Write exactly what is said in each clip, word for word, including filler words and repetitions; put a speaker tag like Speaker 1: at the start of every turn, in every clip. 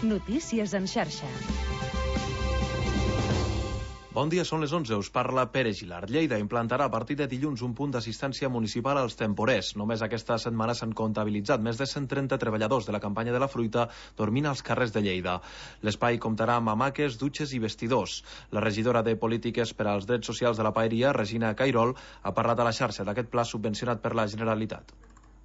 Speaker 1: Notícies en xarxa.
Speaker 2: Bon dia, són les onze, us parla Pere Gilart. Lleida implantarà a partir de dilluns un punt d'assistència municipal als temporers. Només aquesta setmana s'han comptabilitzat més de cent trenta treballadors de la campanya de la fruita dormint als carrers de Lleida. L'espai comptarà amb hamaques, dutxes i vestidors. La regidora de Polítiques per als Drets Socials de la Paeria, Regina Cairol, ha parlat a la xarxa d'aquest pla subvencionat per la Generalitat.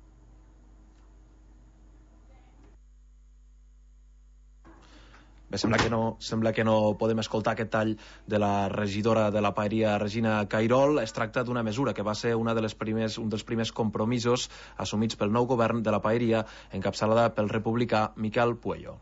Speaker 2: Bé, sembla que no, sembla que no podem escoltar aquest tall de la regidora de la Paeria, Regina Cairol. Es tracta d'una mesura que va ser una de les primers, un dels primers compromisos assumits pel nou govern de la Paeria, encapçalada pel republicà Miquel Puello.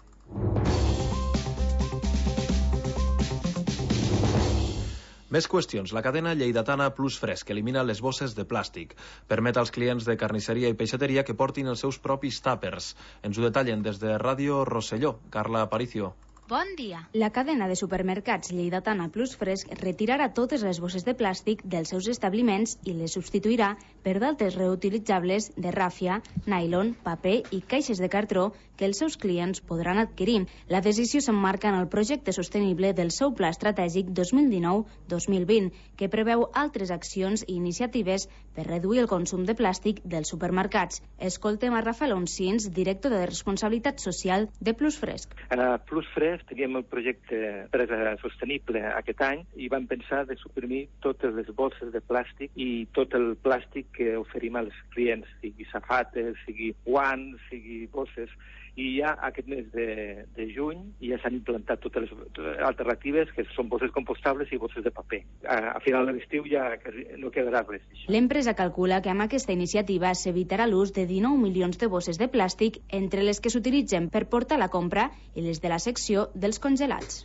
Speaker 2: Més qüestions. La cadena lleidatana Plus Fresc elimina les bosses de plàstic. Permet als clients de carnisseria i peixateria que portin els seus propis tàpers. Ens ho detallen des de Ràdio Rosselló. Carla Aparicio.
Speaker 3: Bon dia.
Speaker 4: La cadena de supermercats lleidatana Plus Fresc retirarà totes les bosses de plàstic dels seus establiments i les substituirà per d'altres reutilitzables de ràfia, nylon, paper i caixes de cartró que els seus clients podran adquirir. La decisió s'emmarca en el projecte sostenible del seu Pla Estratègic dos mil dinou dos mil vint, que preveu altres accions i iniciatives per reduir el consum de plàstic dels supermercats. Escoltem a Rafael Oncins, director de Responsabilitat Social de Plus Fresc.
Speaker 5: A Plus Fresc teníem el projecte Empresa Sostenible aquest any i vam pensar de suprimir totes les bosses de plàstic i tot el plàstic que oferim als clients, sigui safates, sigui guants, sigui bosses. I ja aquest mes de, de juny ja s'han implantat totes les alternatives, que són bosses compostables i bosses de paper. A, a final de l'estiu ja no quedarà res.
Speaker 4: L'empresa calcula que amb aquesta iniciativa s'evitarà l'ús de dinou milions de bosses de plàstic entre les que s'utilitzen per portar la compra i les de la secció dels congelats.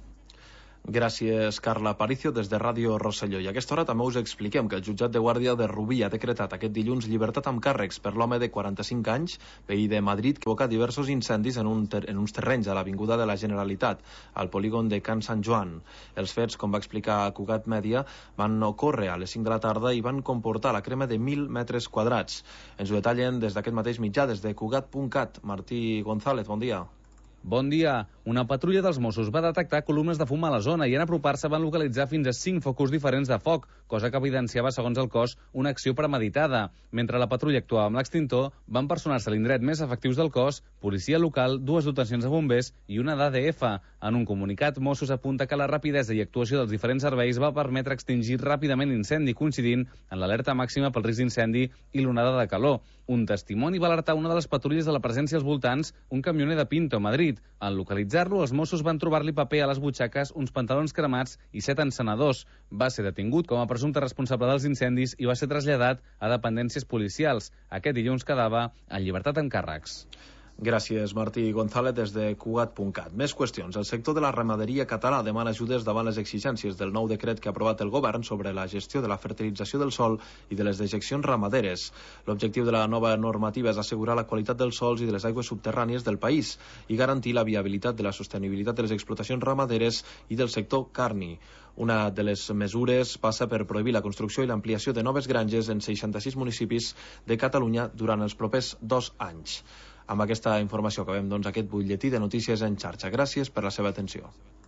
Speaker 2: Gràcies, Carla Aparicio, des de Ràdio Rosselló. I a aquesta hora també us expliquem que el jutjat de guàrdia de Rubí ha decretat aquest dilluns llibertat amb càrrecs per l'home de quaranta-cinc anys, veí de Madrid, que provoca diversos incendis en, un ter en uns terrenys a l'Avinguda de la Generalitat, al polígon de Can Sant Joan. Els fets, com va explicar Cugat Mèdia, van ocórrer a les cinc de la tarda i van comportar la crema de mil metres quadrats. Ens ho detallen des d'aquest mateix mitjà, des de cugat punt cat. Martí González, bon dia.
Speaker 6: Bon dia. Una patrulla dels Mossos va detectar columnes de fum a la zona i en apropar-se van localitzar fins a cinc focus diferents de foc, cosa que evidenciava, segons el cos, una acció premeditada. Mentre la patrulla actuava amb l'extintor, van personar-se a l'indret més efectius del cos, policia local, dues dotacions de bombers i una d'A D F. En un comunicat, Mossos apunta que la rapidesa i actuació dels diferents serveis va permetre extingir ràpidament l'incendi, coincidint en l'alerta màxima pel risc d'incendi i l'onada de calor. Un testimoni va alertar una de les patrulles de la presència als voltants, un camioner de Pinto, a Madrid. En localitzar-lo, els Mossos van trobar-li paper a les butxaques, uns pantalons cremats i set encenedors. Va ser detingut com a presumpte responsable dels incendis i va ser traslladat a dependències policials. Aquest dilluns quedava en llibertat amb càrrecs.
Speaker 2: Gràcies, Martí González, des de cugat punt cat. Més qüestions. El sector de la ramaderia català demana ajudes davant les exigències del nou decret que ha aprovat el govern sobre la gestió de la fertilització del sòl i de les dejeccions ramaderes. L'objectiu de la nova normativa és assegurar la qualitat dels sòls i de les aigües subterrànies del país i garantir la viabilitat de la sostenibilitat de les explotacions ramaderes i del sector carni. Una de les mesures passa per prohibir la construcció i l'ampliació de noves granges en seixanta-sis municipis de Catalunya durant els propers dos anys. Amb aquesta informació acabem doncs aquest butlletí de notícies en xarxa. Gràcies per la seva atenció.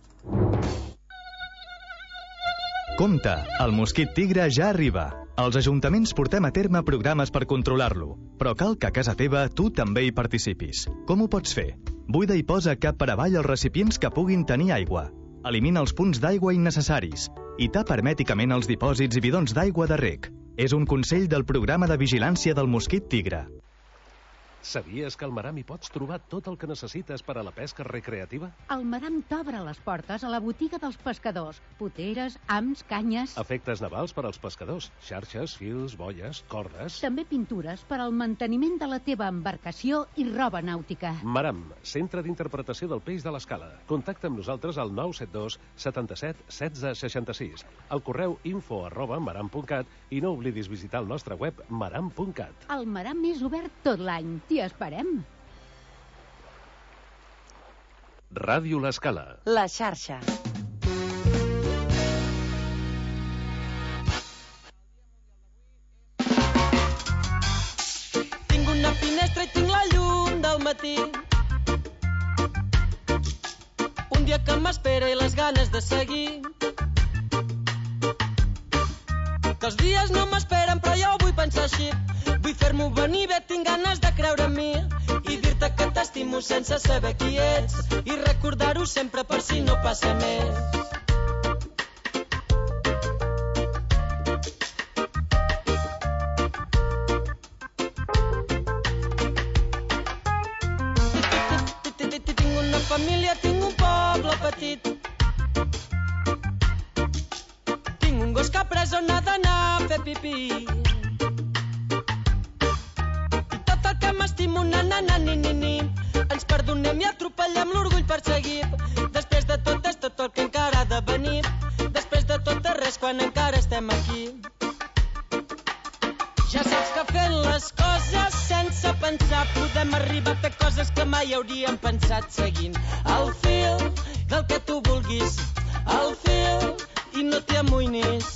Speaker 7: Compte, el mosquit tigre ja arriba. Els ajuntaments portem a terme programes per controlar-lo, però cal que a casa teva tu també hi participis. Com ho pots fer? Buida i posa cap per avall els recipients que puguin tenir aigua. Elimina els punts d'aigua innecessaris i tapa hermèticament els dipòsits i bidons d'aigua de reg. És un consell del programa de vigilància del mosquit tigre.
Speaker 8: Sabies que al Maram hi pots trobar tot el que necessites per a la pesca recreativa?
Speaker 9: El Maram t'obre les portes a la botiga dels pescadors. Poteres, hams, canyes...
Speaker 8: Efectes navals per als pescadors. Xarxes, fils, boies, cordes...
Speaker 9: També pintures per al manteniment de la teva embarcació i roba nàutica.
Speaker 8: Maram, centre d'interpretació del peix de l'Escala. Contacta amb nosaltres al nou set dos setanta-set setze seixanta-sis. Al correu info arroba maram punt cat i no oblidis visitar el nostre web maram punt cat.
Speaker 9: El Maram és obert tot l'any. T'hi esperem.
Speaker 8: Ràdio L'Escala.
Speaker 1: La xarxa.
Speaker 10: Tinc una finestra i tinc la llum del matí.
Speaker 3: dia que m'espera i les ganes de seguir. Que els dies no m'esperen, però jo ho vull pensar així. Vull fer-m'ho venir bé, tinc ganes de creure en mi i dir-te que t'estimo sense saber qui ets i recordar-ho sempre per si no passa més. Tinc una família, tinc un poble petit. Tinc un gos que ha pres on ha d'anar a fer pipí. I tot el que m'estimo, na, na, na, ni, ni, ni. Ens perdonem i atropellem l'orgull perseguit. Després de tot és tot el que encara ha de venir. Després de tot és res quan encara estem aquí. Ja saps que fent les coses sense pensar podem arribar a fer coses que mai hauríem pensat, seguint el fil del que tu vulguis, el fil, i no t'hi amoïnis.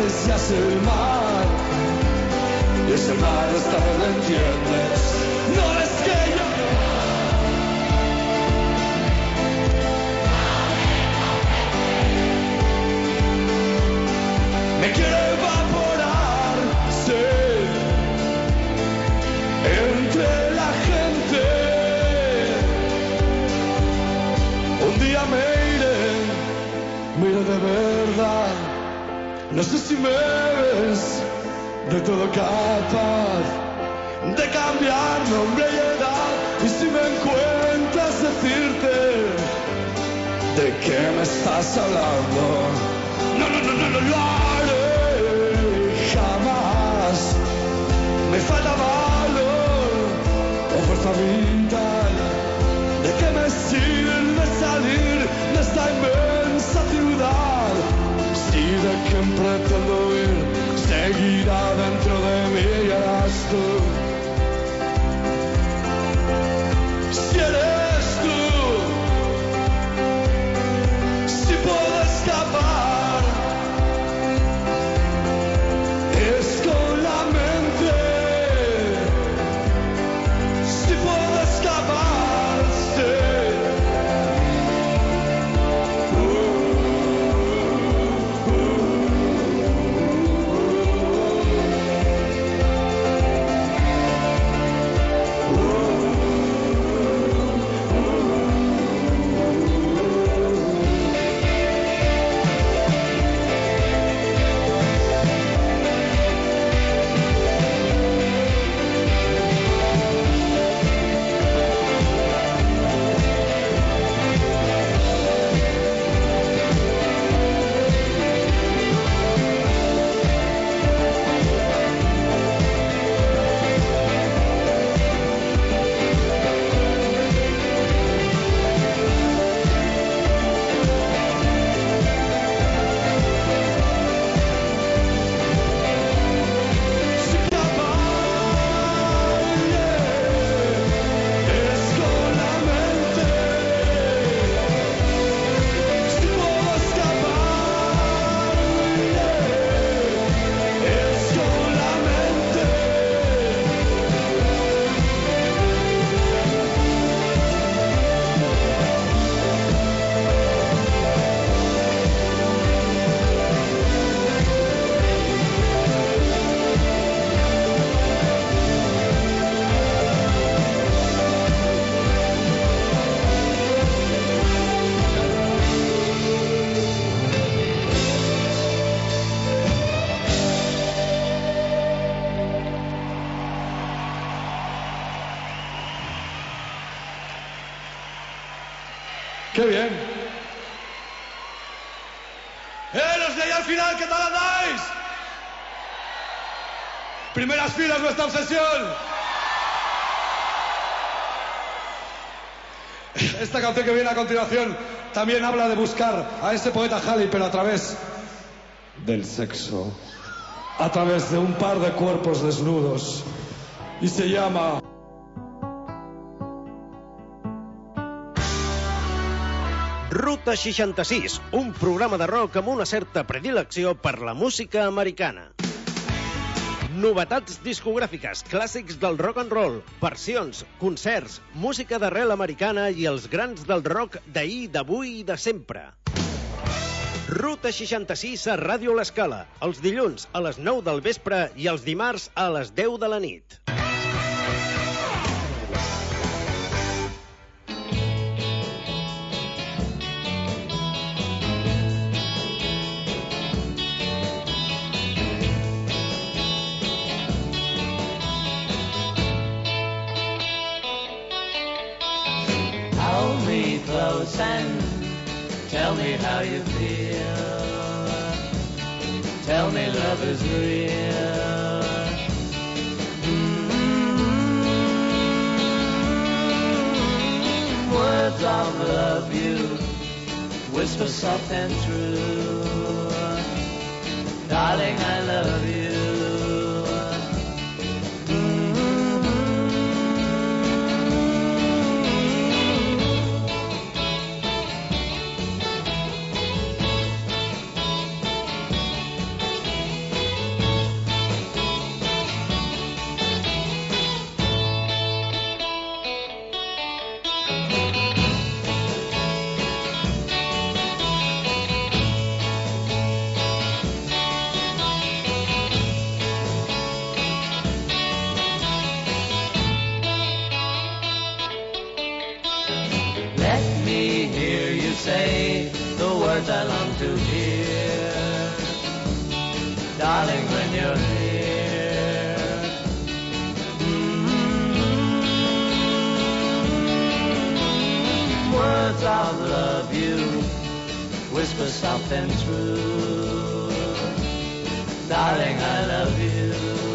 Speaker 10: El mar, y ese mar esta vez lo entiendes. No No sé si me ves de todo capaz de cambiar nombre y edad, y si me encuentras decirte de qué me estás hablando. No, no, no, no, no lo haré jamás. Me falta valor o fuerza vital. ¿De qué me sirve salir de esta inmensa ciudad? Si de quien pretendo ir seguirá dentro de mí y eras tú. Si eres tú, si puedo escapar, es con la mente. Si puedo escapar, sí. ¡Qué bien! ¡Eh, los de ahí al final! ¿Qué tal andáis? Primeras filas, nuestra obsesión. Esta canción que viene a continuación también habla de buscar a ese poeta Halley, pero a través del sexo, a través de un par de cuerpos desnudos, y se llama...
Speaker 11: Ruta seixanta-sis, un programa de rock amb una certa predilecció per la música americana. Novetats discogràfiques, clàssics del rock and roll, versions, concerts, música d'arrel americana i els grans del rock d'ahir, d'avui i de sempre. Ruta seixanta-sis a Ràdio L'Escala, els dilluns a les nou del vespre i els dimarts a les deu de la nit.
Speaker 12: Hold me close and tell me how you feel. Tell me love is real. Mm-hmm. Words of love you whisper soft and true. Darling, I love you. Say the words I long to hear. of love you whisper soft and true. Darling, I love you.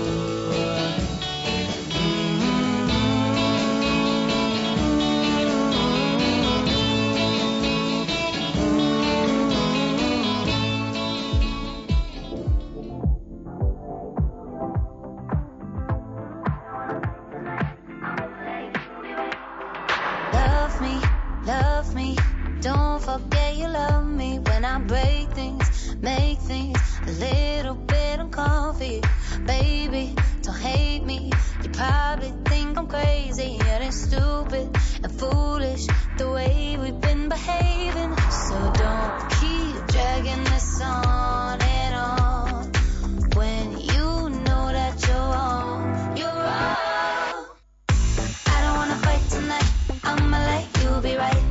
Speaker 13: Love me, love me. Don't forget you love me. When I break things, make things a little bit uncomfy. Baby, don't hate me. You probably think I'm crazy and it's stupid and foolish the way we've been behaving. So don't keep dragging this on and on when you know that you're wrong. You're wrong. I don't wanna fight tonight. I'ma let you be right.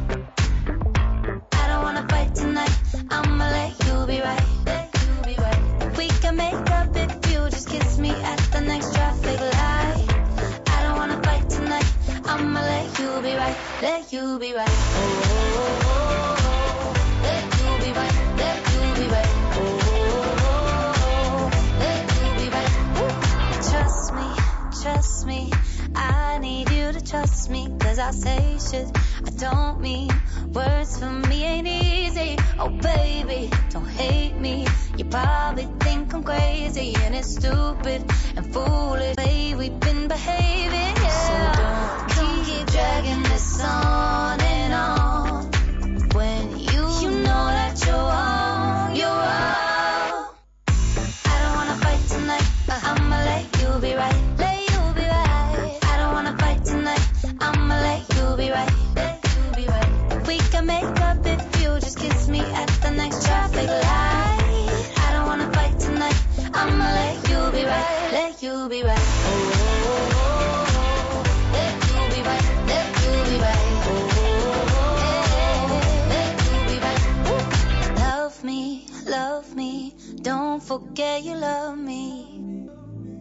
Speaker 13: I don't wanna fight tonight. I'ma let you be right. Let you be right. We can make up if you just kiss me at the next traffic light. I don't wanna fight tonight. I'ma let you be right. Let you be right. Oh, oh, oh, oh. Let you be right. Let you be right. Oh, oh, oh, oh. Let you be right. Ooh. Trust me, trust me. I need you to trust me, cause I say shit I don't mean. Words for me ain't easy. Oh baby, don't hate me. You probably think I'm crazy and it's stupid and foolish the way we've been behaving, yeah. So don't, don't keep dragging this on and on when you, you know that you're wrong. You're wrong. I don't wanna fight tonight. I'ma let you be right. Let you be right. I don't wanna fight tonight. I'ma let you be right. Let you be right. We can make up if you just kiss me at the next traffic light. I don't wanna fight tonight. I'ma let you be right. Let you be right. Oh, oh, oh, oh. Let you be right. Let you be right. Oh, oh, oh, let you be right. Ooh. Love me, love me. Don't forget you love me.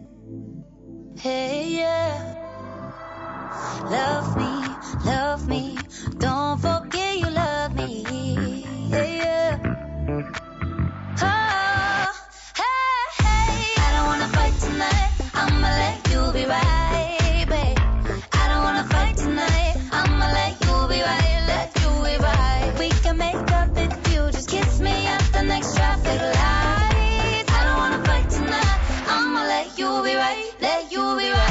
Speaker 13: Hey, yeah. Love me, love me. Don't forget you love me. Yeah, yeah. Oh, hey, hey. I don't wanna fight tonight. I'ma let you be right, babe. I don't wanna fight tonight. I'ma let you be right. Let you be right. We can make up if you just kiss me at the next traffic light. I don't wanna fight tonight. I'ma let you be right. Let you be right.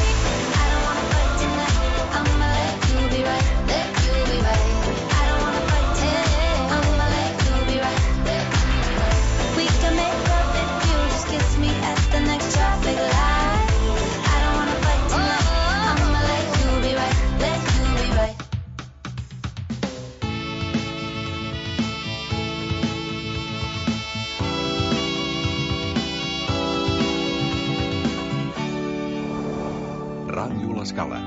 Speaker 14: Ràdio L'Escala.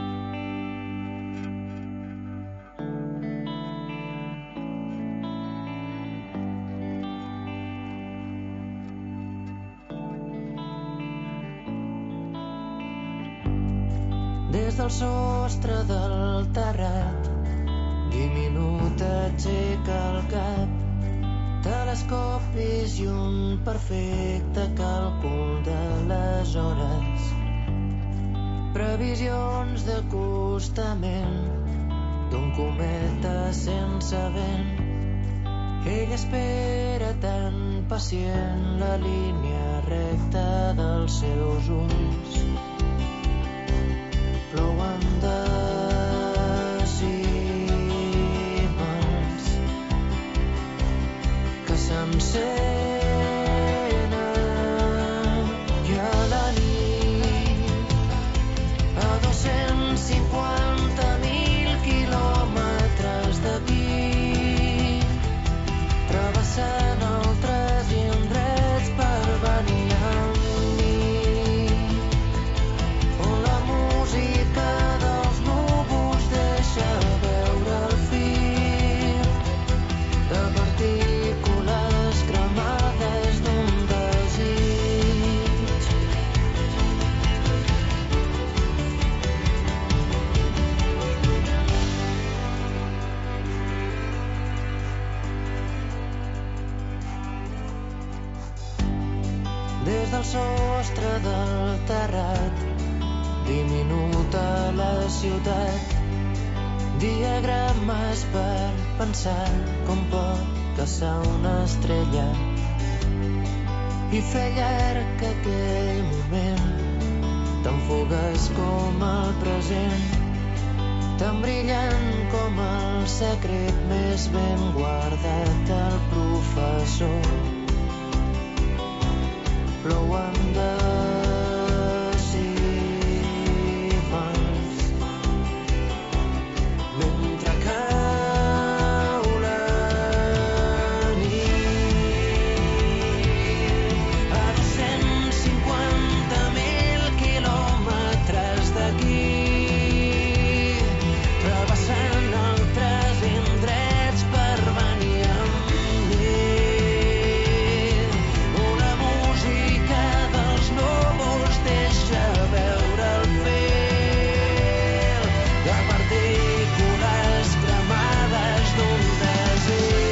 Speaker 15: Des del sostre del terrat, diminut aixeca el cap. Telescopis i un perfecte càlcul de les hores. Previsions d'acostament d'un cometa sense vent. Ell espera tan pacient la línia recta dels seus ulls. Plouen decímels que s'encenen i a la nit a dos-cents cinquanta mil quilòmetres d'aquí travessant altres indrets per venir amb mi on la música dels números al sostre del terrat, diminuta la ciutat, diagrames per pensar com pot caçar una estrella i fer llarg aquell moment tan fugaç com el present, tan brillant com el secret més ben guardat del professor. Plouen decimals mentre cau la nit a dos-cents cinquanta mil quilòmetres d'aquí, travessant altres indrets per venir amb mi. Una música dels núvols deixa veure el fil de partícules cremades d'un desig.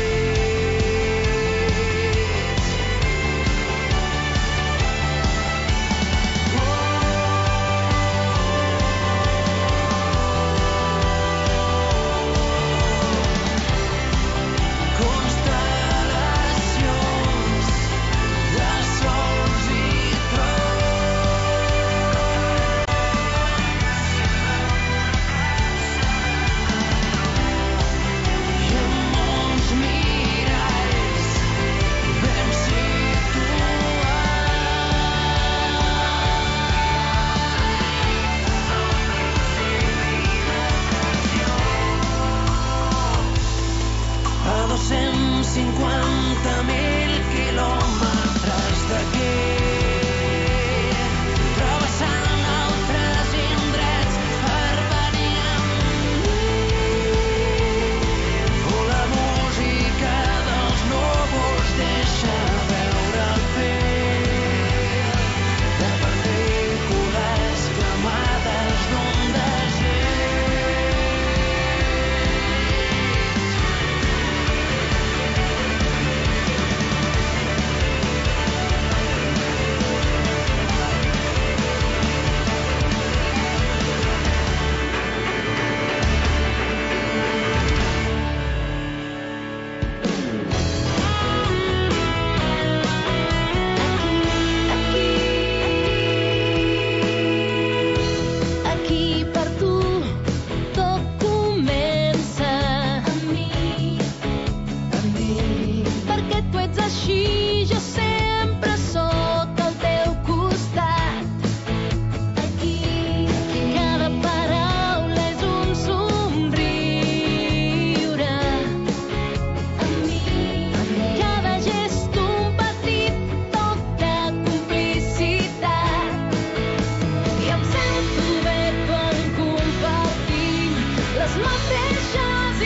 Speaker 15: Constel·lacions de sols i i amb molts miralls ben situats a dos-cents cinquanta mil quilòmetres d'aquí, travessant altres indrets per venir amb mi. La música dels núvols deixa veure el fil de partícules cremades d'un desig. Aquí per tu tot comença amb mi, amb mi, perquè tu ets així, jo sempre sóc al teu costat. Aquí, cada paraula és un somriure, amb mi, cada gest un petit toc de complicitat. I em sento bé quan compartim les mateixes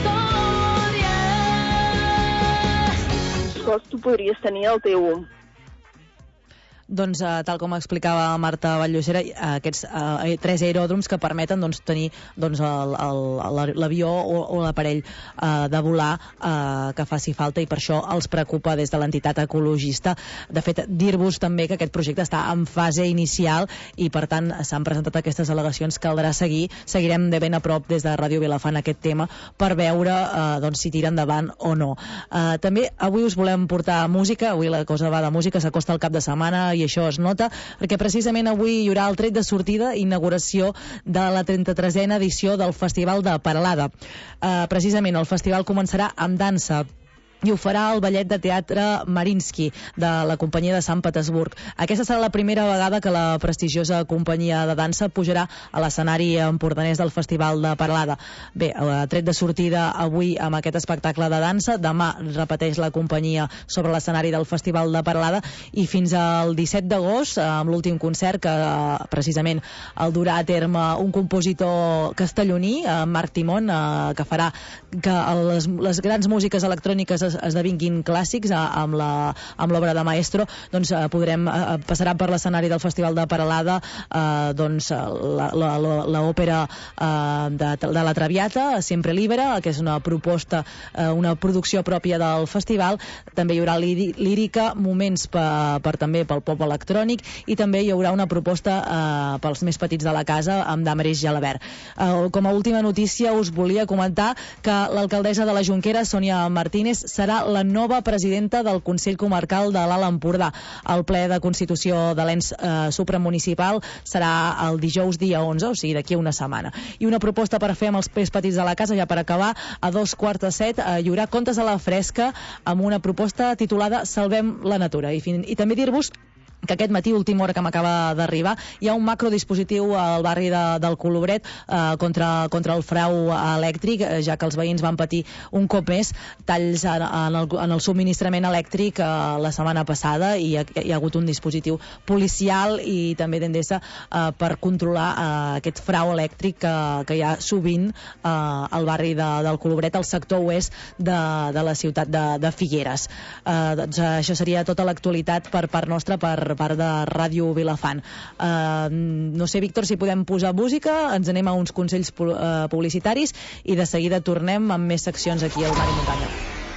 Speaker 15: històries.
Speaker 14: Quals tu podries tenir al teu
Speaker 1: Doncs, eh, tal com explicava Marta Vallllocera, eh, aquests eh, tres aeròdroms que permeten doncs, tenir doncs, el- el- l'avió o, o l'aparell eh, de volar eh, que faci falta, i per això els preocupa des de l'entitat ecologista. De fet, dir-vos també que aquest projecte està en fase inicial i, per tant, s'han presentat aquestes al·legacions. Caldrà seguir, seguirem de ben a prop des de Ràdio Vilafant aquest tema per veure eh, doncs, si tira endavant o no. Eh, també avui us volem portar música, avui la cosa va de música, s'acosta el cap de setmana i això es nota, perquè precisament avui hi haurà el tret de sortida, inauguració de la trenta-tresena edició del Festival de Peralada. Eh, precisament el festival començarà amb dansa i ho farà el ballet de teatre Mariinsky de la companyia de Sant Petersburg. Aquesta serà la primera vegada que la prestigiosa companyia de dansa pujarà a l'escenari empordanès del Festival de Peralada. Bé, tret de sortida avui amb aquest espectacle de dansa, demà repeteix la companyia sobre l'escenari del Festival de Peralada i fins al disset d'agost, amb l'últim concert que precisament el durà a terme un compositor castelloní, Marc Timón, que farà que les, les grans músiques electròniques esdevinguin clàssics amb l'obra de Maestro, doncs podrem, passarà per l'escenari del Festival de Peralada doncs l'òpera de, de la Traviata, Sempre Libera, que és una proposta, una producció pròpia del festival. També hi haurà lírica, moments per, per també pel pop electrònic, i també hi haurà una proposta eh, pels més petits de la casa amb Damarés Gelabert. Eh, com a última notícia us volia comentar que l'alcaldessa de la Jonquera, Sònia Martínez, serà la nova presidenta del Consell Comarcal de l'Alt Empordà. El ple de constitució de l'ens eh, supramunicipal serà el dijous dia onze, o sigui d'aquí a una setmana. I una proposta per fer amb els més petits de la casa, ja per acabar, a dos quarts de set eh, hi haurà Contes a la Fresca amb una proposta titulada Salvem la Natura. I, fin i també dir-vos que aquest matí, última hora que m'acaba d'arribar, hi ha un macrodispositiu al barri de, del Colobret eh, contra, contra el frau elèctric, eh, ja que els veïns van patir un cop més talls en, en, el, en el subministrament elèctric eh, la setmana passada, i hi ha, hi ha hagut un dispositiu policial i també d'Endesa eh, per controlar eh, aquest frau elèctric que, que hi ha sovint eh, al barri de, del Colobret, al sector oest de, de la ciutat de, de Figueres. Eh, doncs, això seria tota l'actualitat per part nostra, per part de Ràdio Vilafant. Uh, no sé, Víctor, si podem posar música, ens anem a uns consells pu uh, publicitaris i de seguida tornem amb més seccions aquí al Mar i Muntanya.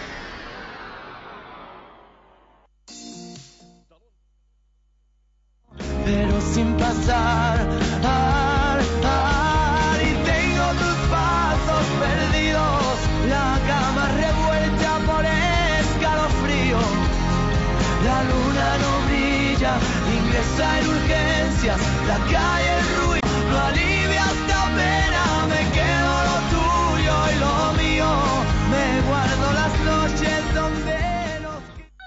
Speaker 10: Pero sin pasar ar, ar, y tengo tus pasos perdidos, la cama revuelta por escalofrío, la luna no brilla, ingresa en urgencias, la calle en ruido, no alivia esta pena, me quedo lo tuyo y lo mío, me guardo las noches donde nos...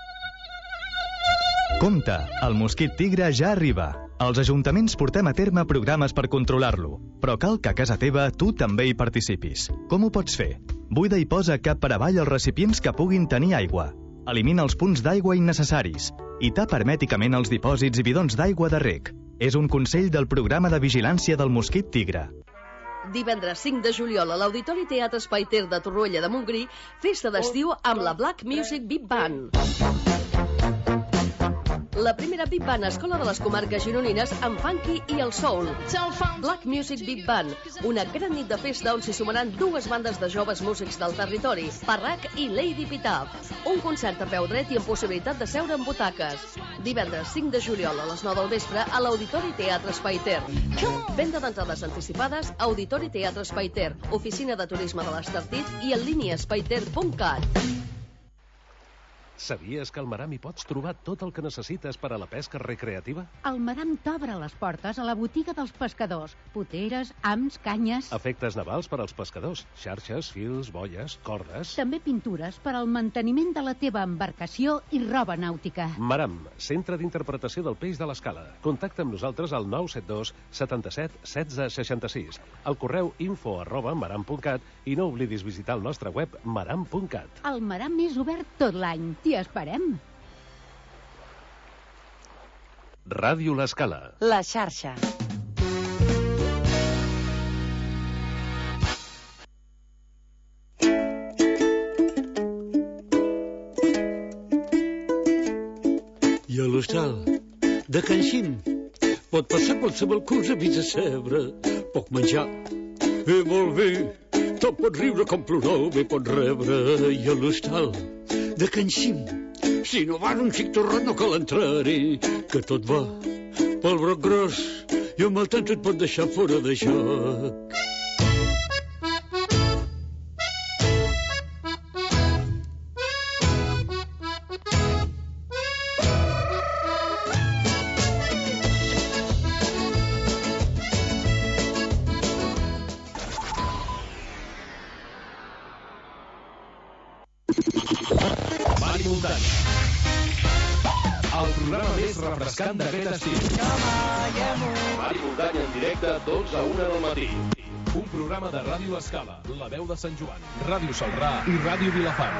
Speaker 7: Compte, el mosquit tigre ja arriba. Els ajuntaments portem a terme programes per controlar-lo, però cal que a casa teva tu també hi participis. Com ho pots fer? Buida i posa cap per avall els recipients que puguin tenir aigua. Elimina els punts d'aigua innecessaris i tapa hermèticament els dipòsits i bidons d'aigua de reg. És un consell del programa de vigilància del mosquit tigre.
Speaker 16: Divendres cinc de juliol a l'Auditori Teatre Espai Ter de Torroella de Montgrí, festa d'estiu amb la Black Music Big Band. La primera Big Band a Escola de les Comarques Gironines amb funky i el soul. Black Music Big Band, una gran nit de festa on s'hi sumaran dues bandes de joves músics del territori, Parrac i Lady Pitaf. Un concert a peu dret i amb possibilitat de seure en butaques. Divendres cinc de juliol a les nou del vespre a l'Auditori Teatre Espai Ter. Venda d'entrades anticipades, Auditori Teatre Espai Ter, oficina de turisme de l'Estartit i en línia espaiter punt cat.
Speaker 8: Sabies que al Maram hi pots trobar tot el que necessites per a la pesca recreativa?
Speaker 9: El Maram t'obre les portes a la botiga dels pescadors. Poteres, hams, canyes...
Speaker 8: Efectes navals per als pescadors. Xarxes, fils, boies, cordes...
Speaker 9: També pintures per al manteniment de la teva embarcació i roba nàutica.
Speaker 8: Maram, centre d'interpretació del peix de l'Escala. Contacta amb nosaltres al nou set dos setanta-set setze seixanta-sis. Al correu info arroba maram punt cat i no oblidis visitar el nostre web maram punt cat.
Speaker 9: El Maram és obert tot l'any. T'hi esperem.
Speaker 8: Ràdio L'Escala.
Speaker 17: La xarxa.
Speaker 18: I a l'hostal de Can Xim pot passar qualsevol cosa fins a cebre. Poc menjar i molt bé. Tot pot riure com plorar bé pot rebre. I a l'hostal de Can Xim, si no va un xic torrat no cal entrar-hi, que tot va pel broc gros i amb el temps et pot deixar fora de joc.
Speaker 2: Refrescant d'aquest estiu. Mar i Muntanya en directe, dotze a una del matí. Un programa de Ràdio L'Escala, La Veu de Sant Joan, Ràdio Salrà i Ràdio Vilafant.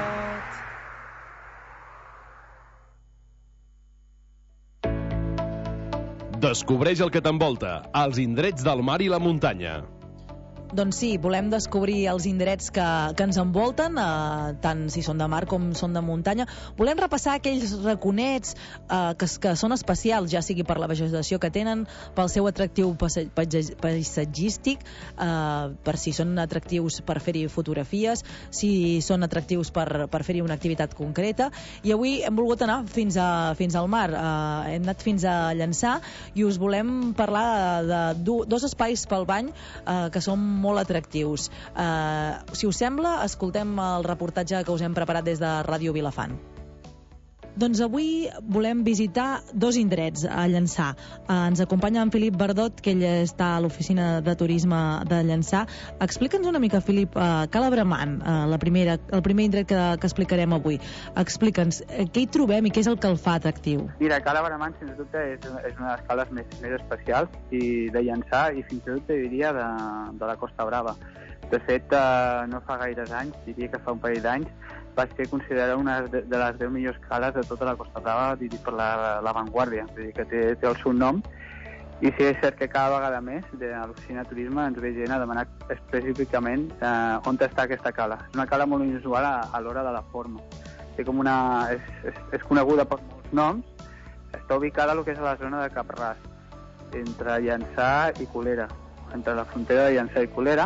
Speaker 2: Descobreix el que t'envolta, als indrets del mar i la muntanya.
Speaker 1: Doncs sí, volem descobrir els indrets que, que ens envolten, eh, tant si són de mar com són de muntanya. Volem repassar aquells raconets eh, que, que són especials, ja sigui per la vegetació que tenen, pel seu atractiu paisatgístic, eh, per si són atractius per fer-hi fotografies, si són atractius per, per fer-hi una activitat concreta. I avui hem volgut anar fins, a, fins al mar, eh, hem anat fins a Llançà i us volem parlar de, de do, dos espais pel bany eh, que són molt atractius. Uh, si us sembla, escoltem el reportatge que us hem preparat des de Ràdio Vilafant. Doncs avui volem visitar dos indrets a Llançà. Uh, ens acompanya en Filip Bardot, que ell està a l'oficina de turisme de Llançà. Explica'ns una mica, Filip, uh, Cala Bramant, uh, la primera, el primer indret que, que explicarem avui. Explica'ns uh, què hi trobem i què és el que el fa atractiu.
Speaker 17: Mira, Cala Bramant, sens dubte, és, és una de les cales més, més especials i de Llançà i fins i tot te diria de, de la Costa Brava. De fet, uh, no fa gaires anys, diria que fa un parell d'anys, va ser considerada una de les deu millors cales de tota la Costa Brava, dit per la, la Vanguardia, vull dir que té, té el seu nom. I sí, és cert que cada vegada més de l'oficina de turisme ens ve gent a demanar específicament eh, on està aquesta cala. És una cala molt inusual a, a l'hora de la forma. Té com una, és, és, és coneguda per molts noms. Està ubicada a lo que és a la zona de Cap-ras, entre Llançà i Colera, entre la frontera de Llançà i Colera.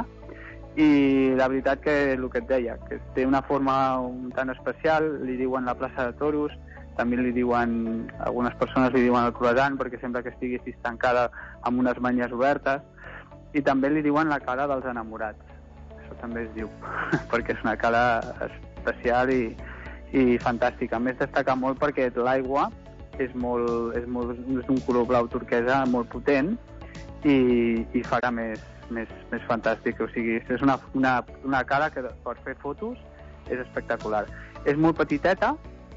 Speaker 17: I la veritat que el que et deia, que té una forma un tant especial, li diuen la plaça de toros, també li diuen, algunes persones li diuen el croissant, perquè sembla que estigui així tancada amb unes banyes obertes, i també li diuen la cala dels enamorats. Això també es diu, perquè és una cala especial i, i fantàstica. A més, destaca molt perquè l'aigua és, molt, és, molt, és d'un color blau turquesa molt potent i, i farà més Més, més fantàstic, o sigui, és una, una, una cala que per fer fotos és espectacular. És molt petiteta,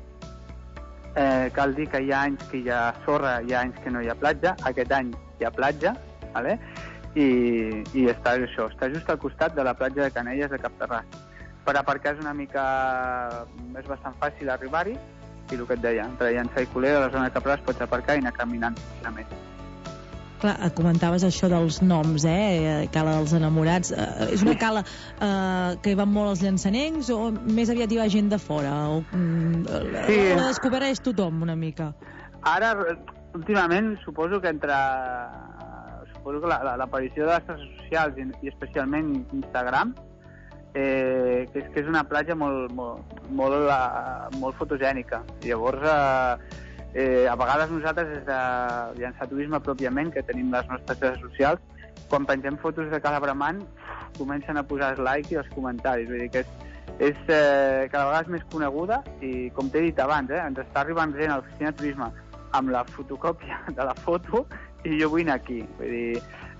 Speaker 17: eh, cal dir que hi ha anys que hi ha sorra, hi ha anys que no hi ha platja, aquest any hi ha platja, vale? I, i està això, està just al costat de la platja de Canelles de Capterràs. Per aparcar és una mica, és bastant fàcil arribar-hi, i el que et deia, entre Llançà i Colera, a la zona de Capterràs pots aparcar i anar caminant més.
Speaker 1: Clar, comentaves això dels noms, eh? Cala dels enamorats. Eh, és una cala eh, que hi van molt els llançanencs o més aviat hi va gent de fora? O, mm, sí. La descobreix tothom una mica?
Speaker 17: Ara, últimament, suposo que entre... Suposo que l'aparició de les xarxes socials i, i especialment Instagram, eh, que, és, que és una platja molt, molt, molt, molt fotogènica. Llavors... Eh, Eh, a vegades nosaltres, des de Llançà Turisme pròpiament, que tenim les nostres xarxes socials, quan pengem fotos de Cala Bramant, comencen a posar els likes i els comentaris. Vull dir que és, és eh, cada vegada és més coneguda i, com t'he dit abans, eh, ens està arribant gent a l'oficina de turisme amb la fotocòpia de la foto i jo vull anar aquí. Vull dir,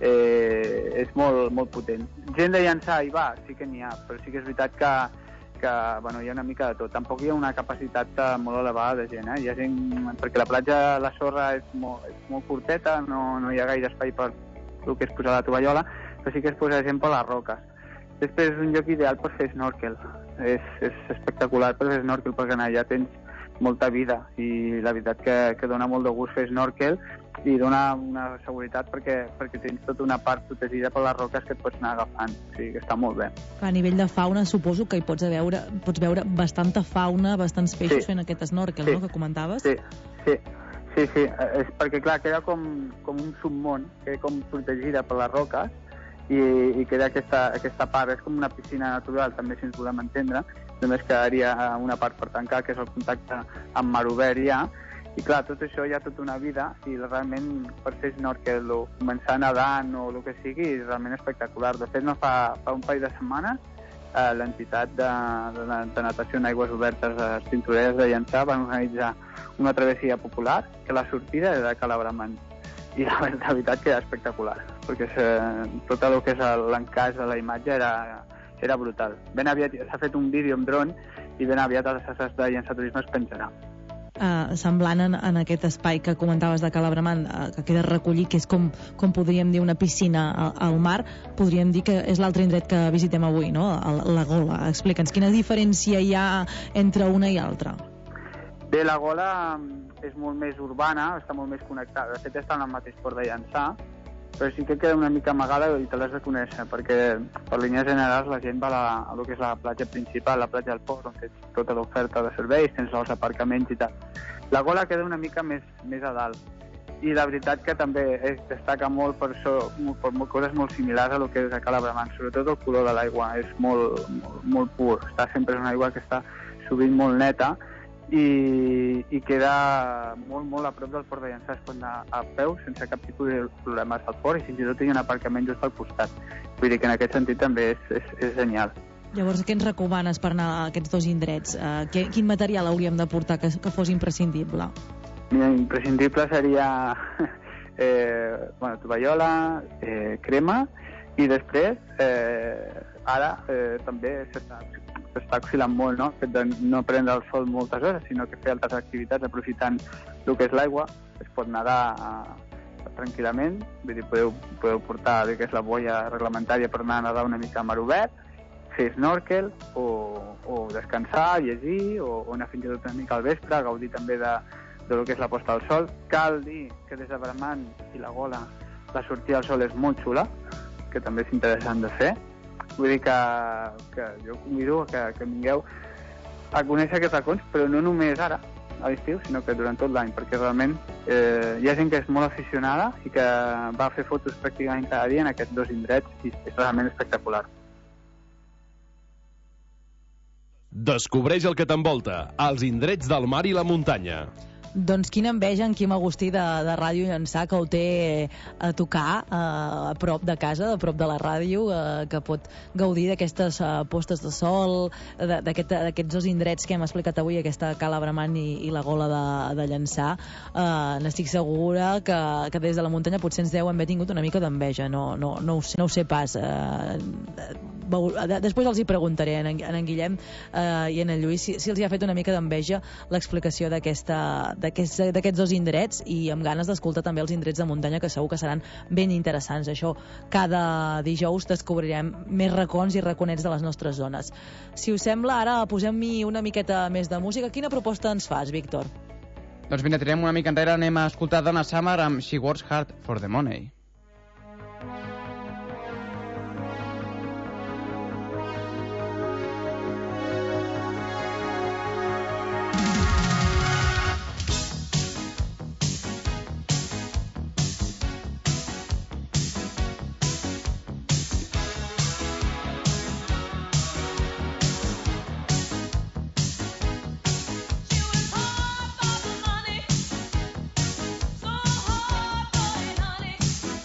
Speaker 17: eh, és molt, molt potent. Gent de Llançà hi va, sí que n'hi ha, però sí que és veritat que que bueno, hi ha una mica de tot. Tampoc hi ha una capacitat molt elevada de gent. Eh? Hi ha gent, perquè la platja de la sorra és molt, és molt curteta, no, no hi ha gaire espai per el que és posar la tovallola, però sí que es posa gent per les roques. Després és un lloc ideal per fer snorkel. És, és espectacular per fer snorkel, perquè allà tens molta vida i la veritat que, que dona molt de gust fer snorkel i dona una seguretat perquè, perquè tens tota una part protegida per les roques que et pots anar agafant, o sigui que està molt bé.
Speaker 1: A nivell de fauna suposo que hi pots veure, pots veure bastanta fauna, bastants peixos sí. fent aquest snorkel, sí. no?, que comentaves?
Speaker 17: Sí, sí, sí, sí. És perquè clar, queda com, com un submón, queda com protegida per les roques i, i queda aquesta, aquesta part, és com una piscina natural també, si ens volem entendre, només quedaria una part per tancar, que és el contacte amb mar obert ja. I clar, tot això hi ha tota una vida i realment per fer snorkel o començar nedant o el que sigui és realment espectacular. De fet, no fa, fa un parell de setmanes eh, l'entitat de, de, de natació en aigües obertes a les Tintoreres de Llançà van organitzar una travessia popular que la sortida era de Cala Bramant. I la, la veritat que era espectacular, perquè eh, tot el que és l'encaix de la imatge era, era brutal. Ben aviat s'ha fet un vídeo amb dron i ben aviat a les xarxes de Llançà Turisme es penjarà.
Speaker 1: Uh, semblant en, en aquest espai que comentaves de Cala Bramant, uh, que queda recollit, que és com, com podríem dir una piscina al, al mar, podríem dir que és l'altre indret que visitem avui, no? El, la Gola. Explica'ns, quina diferència hi ha entre una i altra?
Speaker 17: Bé, la Gola és molt més urbana, està molt més connectada. De fet, està en el mateix port de Llançà, però sí que queda una mica amagada i te l'has de conèixer, perquè per línies generals la gent va a, la, a lo que és la platja principal, la platja del Port, on tens tota l'oferta de serveis, tens els aparcaments i tal. La Gola queda una mica més, més a dalt, i la veritat que també es destaca molt per, so, per coses molt similars a lo que és a Cala Bramant, sobretot el color de l'aigua és molt, molt, molt pur, està sempre en una aigua que està sovint molt neta, i, i queda molt, molt a prop del port de Llançà. Es pot anar a peu sense cap tipus de problemes al port i fins i tot hi ha un aparcament just al costat. Vull dir que en aquest sentit també és, és, és genial.
Speaker 1: Llavors, què ens recomanes per anar a aquests dos indrets? Uh, què, quin material hauríem de portar que, que fos imprescindible?
Speaker 17: Mira, imprescindible seria eh, bueno, tovallola, eh, crema, i després eh, ara eh, també s'està s'està oscil·lant molt, no? Fet de no prendre el sol moltes hores, sinó que fer altres activitats aprofitant el que és l'aigua. Es pot nedar eh, tranquil·lament, vull dir, podeu, podeu portar el que és la boia reglamentària per anar a nedar una mica a mar obert, fer snorkel o, o descansar, llegir o, o anar fins i tot una mica al vespre, gaudir també de, de lo que és la posta del sol. Cal dir que des de Bramant i la Gola la sortida al sol és molt xula, que també és interessant de fer. Vull dir que, que jo convido que, que vingueu a conèixer aquests racons, però no només ara, a l'estiu, sinó que durant tot l'any, perquè realment eh, hi ha gent que és molt aficionada i que va a fer fotos pràcticament cada dia en aquests dos indrets i és realment espectacular.
Speaker 8: Descobreix el que t'envolta, els indrets del mar i la muntanya.
Speaker 1: Doncs quina enveja en Quim Agustí de, de Ràdio Llançà, que ho té a tocar eh, a prop de casa, a prop de la ràdio, eh, que pot gaudir d'aquestes eh, postes de sol, d'aquests aquest, dos indrets que hem explicat avui, aquesta Cala Bramant i, i la Gola de, de Llançà. Eh, N'estic segura que, que des de la muntanya potser ens deu haver tingut una mica d'enveja, no, no, no, ho sé, no ho sé pas. Eh, Després els hi preguntaré en, en en Guillem eh, i en el Lluís si, si els hi ha fet una mica d'enveja l'explicació d'aquests dos indrets, i amb ganes d'escoltar també els indrets de muntanya, que segur que seran ben interessants. Això, cada dijous descobrirem més racons i raconets de les nostres zones. Si us sembla, ara posem-hi una miqueta més de música. Quina proposta ens fas, Víctor?
Speaker 19: Doncs vinga, tirem una mica enrere, anem a escoltar Donna Summer amb She Works Hard for the Money.
Speaker 20: Money, so hard for it, honey.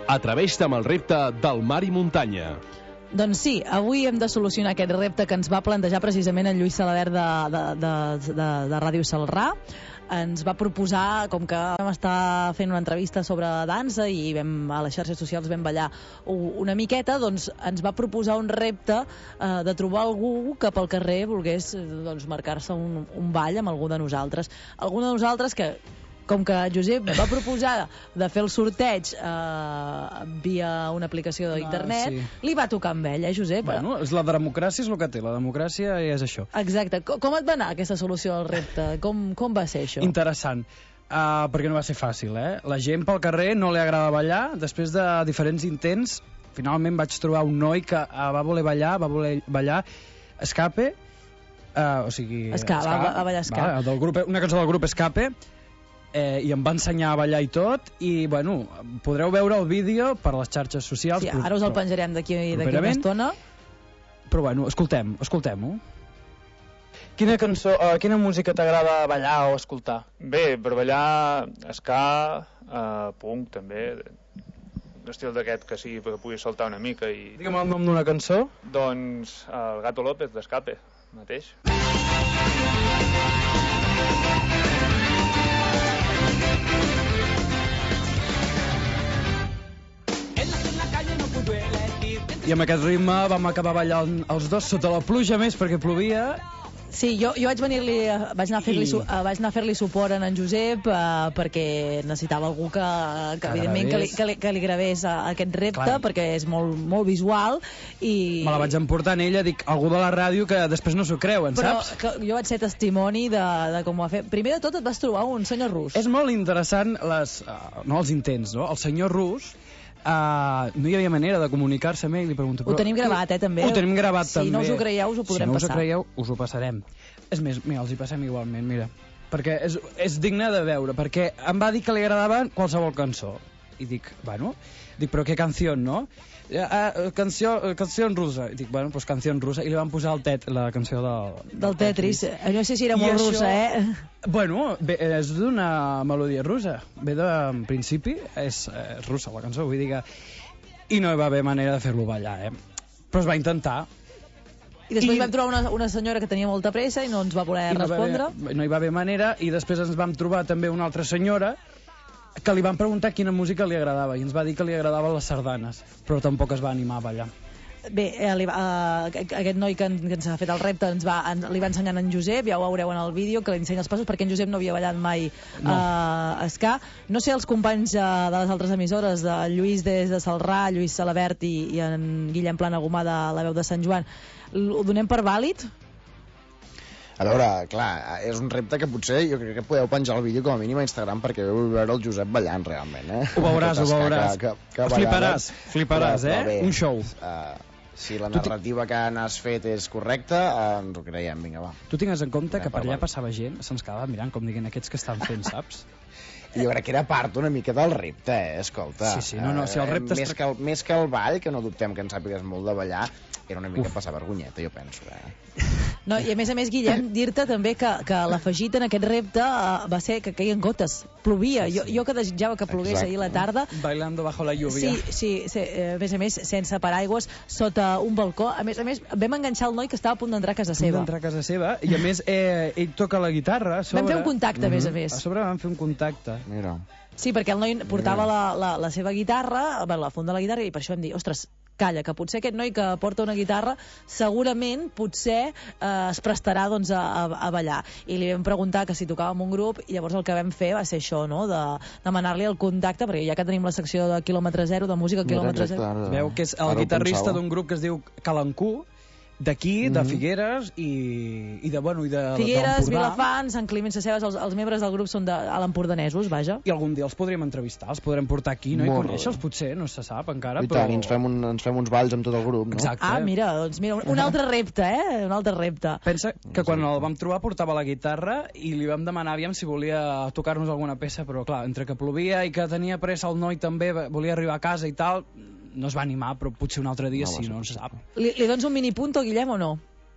Speaker 8: Atreveix-te amb el repte del mar i muntanya.
Speaker 1: Doncs sí, avui hem de solucionar aquest repte que ens va plantejar precisament en Lluís Salabert de, de, de, de, de Ràdio Salrà. Ens va proposar, com que vam estar fent una entrevista sobre dansa i vam, a les xarxes socials vam ballar una miqueta, doncs ens va proposar un repte eh, de trobar algú que pel carrer volgués doncs, marcar-se un, un ball amb algú de nosaltres. Algú de nosaltres que, com que Josep va proposar de fer el sorteig eh, via una aplicació d'internet,
Speaker 20: Ah, sí.
Speaker 1: li va tocar amb ell, eh, Josep?
Speaker 20: Bueno, és la democràcia és el que té, la democràcia és això.
Speaker 1: Exacte. Com, com et va anar aquesta solució al repte? Com, com va ser això?
Speaker 20: Interessant. Uh, perquè no va ser fàcil, eh? La gent pel carrer no li agrada ballar. Després de diferents intents, finalment vaig trobar un noi que uh, va voler ballar, va voler ballar Escape, uh, o sigui...
Speaker 1: Ska, va, va, va ballar Ska.
Speaker 20: Va, del grup, una cançó del grup Escape, eh, i em va ensenyar a ballar i tot, i, bueno, podreu veure el vídeo per les xarxes socials.
Speaker 1: Sí, ara us el penjarem d'aquí una
Speaker 20: properament.
Speaker 1: estona.
Speaker 20: Però, bueno, escoltem, escoltem-ho. Quina cançó, uh, quina música t'agrada ballar o escoltar?
Speaker 21: Bé, per ballar ska, uh, punk també, un estil d'aquest que sí, que pugui saltar una mica i...
Speaker 20: Digue'm el nom d'una cançó.
Speaker 21: Doncs el Gato López d'Escape, mateix.
Speaker 20: I amb aquest ritme vam acabar ballant els dos sota la pluja, més perquè plovia.
Speaker 1: Sí, jo, jo vaig venir-li, vaig anar a fer-li
Speaker 20: I-
Speaker 1: su- eh, vaig anar a fer-li suport a en Josep eh, perquè necessitava algú que, que,
Speaker 20: Que
Speaker 1: evidentment que li,
Speaker 20: gravés.
Speaker 1: que, li, que li gravés a, a aquest repte.
Speaker 20: Clar.
Speaker 1: Perquè és molt, molt visual i...
Speaker 20: Me la vaig emportar en ella, dic, algú de la ràdio que després no s'ho creuen,
Speaker 1: Però
Speaker 20: saps?
Speaker 1: que jo vaig ser testimoni de, de com ho va fer. Primer de tot et vas trobar un senyor rus.
Speaker 20: És molt interessant les, uh, no, els intents, no? El senyor rus, uh, no hi havia manera de comunicar-se amb ell, li pregunto...
Speaker 1: Ho tenim gravat, eh, també.
Speaker 20: Ho tenim gravat,
Speaker 1: Si
Speaker 20: també.
Speaker 1: no us ho creieu, us ho podrem
Speaker 20: Si no us ho
Speaker 1: passar.
Speaker 20: creieu, us ho passarem. És més, mira, els hi passem igualment, mira. Perquè és, és digne de veure, perquè em va dir que li agradava qualsevol cançó. I dic, bueno, dic, però què canció, no? Uh, canció, canció russa. I dic, bueno, pues canció russa. I li van posar el tet, la canció del...
Speaker 1: Del Tetris. Eh, No sé si era
Speaker 20: I
Speaker 1: molt
Speaker 20: això-
Speaker 1: russa, eh?
Speaker 20: Bueno, bé, és d'una melodia russa. Ve de, en principi, és, és russa la cançó, vull dir que... I no hi va haver manera de fer-lo ballar, eh? Però es va intentar.
Speaker 1: I després
Speaker 20: I-
Speaker 1: vam trobar una, una senyora que tenia molta pressa i no ens va voler
Speaker 20: I no, va
Speaker 1: respondre.
Speaker 20: haver, no hi va haver manera, i després ens vam trobar també una altra senyora que li van preguntar quina música li agradava, i ens va dir que li agradaven les sardanes, però tampoc es va animar a ballar.
Speaker 1: Bé, eh, li va, eh, aquest noi que, en- que ens ha fet el repte ens va, en, li va ensenyant en Josep, ja ho veureu en el vídeo, que li ensenya els passos, perquè en Josep no havia ballat mai
Speaker 20: No.
Speaker 1: eh, ska. No sé, els companys eh, de les altres emissores, de Lluís des de Salrà, Lluís Salabert i, i en Guillem Planagumà de la veu de Sant Joan, l- ho donem per vàlid?
Speaker 22: A veure, clar, és un repte que potser jo crec que podeu penjar el vídeo com a mínim a Instagram perquè veu veure el Josep ballant realment, eh?
Speaker 20: Ho veuràs, ho
Speaker 22: Tot
Speaker 20: veuràs.
Speaker 22: que- que- que
Speaker 20: Fliparàs,
Speaker 22: ballant,
Speaker 20: fliparàs,
Speaker 22: però-
Speaker 20: eh?
Speaker 22: però bé,
Speaker 20: Un show.
Speaker 22: Uh, si la narrativa que n'has fet és correcta, uh, ens ho creiem, vinga, va.
Speaker 20: Tu tingues en compte
Speaker 22: Anem
Speaker 20: que per
Speaker 22: per
Speaker 20: allà
Speaker 22: vàlid.
Speaker 20: passava gent, se'ns quedava mirant com dient aquests que estan fent, saps?
Speaker 22: I jo crec que era part una mica del repte, eh? Escolta.
Speaker 20: Sí, sí, no, no, si el
Speaker 22: eh,
Speaker 20: repte es
Speaker 22: més, que el, més que el ball, que no dubtem que en sàpigues molt de ballar, era una mica
Speaker 20: Uf.
Speaker 22: passar vergonyeta, jo penso, eh?
Speaker 1: No, i a més a més, Guillem, dir-te també que, que l'afegit en aquest repte uh, va ser que caien gotes, plovia. Jo, jo que desitjava que plogués
Speaker 20: Exacte.
Speaker 1: ahir a la tarda.
Speaker 20: Bailando bajo la lluvia.
Speaker 1: Sí, sí, sí, eh, a més a més, sense paraigües, sota un balcó. A més a més, vam enganxar el noi que estava a punt d'entrar a casa seva.
Speaker 20: D'entrar a casa seva, i a més eh, ell toca la guitarra a sobre.
Speaker 1: Vam fer un contacte, a més a més.
Speaker 20: A sobre vam fer un contacte.
Speaker 22: Mira.
Speaker 1: Sí, perquè el noi portava la, la, la seva guitarra, bueno, la funda de la guitarra, i per això vam dir, ostres, calla, que potser aquest noi que porta una guitarra segurament, potser eh, es prestarà doncs, a, a, a ballar. I li vam preguntar que si tocava amb un grup, i llavors el que vam fer va ser això, no?, de demanar-li el contacte, perquè ja que tenim la secció de quilòmetre zero, de música quilòmetre zero.
Speaker 20: Veu que és el guitarrista d'un grup que es diu Calancú, d'aquí, de Figueres i, i de, bueno, i de
Speaker 1: Figueres,
Speaker 20: d'Empordà.
Speaker 1: Vilafant, Sant Climent Sescebes, els, els membres del grup són de, a l'empordanesos, vaja.
Speaker 20: I algun dia els podríem entrevistar, els podrem portar aquí, no? I
Speaker 22: Molt
Speaker 20: conèixer-los, potser, no se sap encara,
Speaker 22: I
Speaker 20: però...
Speaker 22: tant, i ens fem, un, ens fem uns balls amb tot el grup, no?
Speaker 20: Exacte.
Speaker 1: Ah, mira, doncs mira, un, un altre repte, eh? Un altre repte.
Speaker 20: Pensa que quan el vam trobar portava la guitarra i li vam demanar aviam si volia tocar-nos alguna peça, però clar, entre que plovia i que tenia pressa el noi també, volia arribar a casa i tal, no es va animar, però potser un altre dia
Speaker 22: No,
Speaker 20: sí,
Speaker 22: va ser
Speaker 20: no se sap.
Speaker 1: Li, li dones un minipunto, Guillem, o no?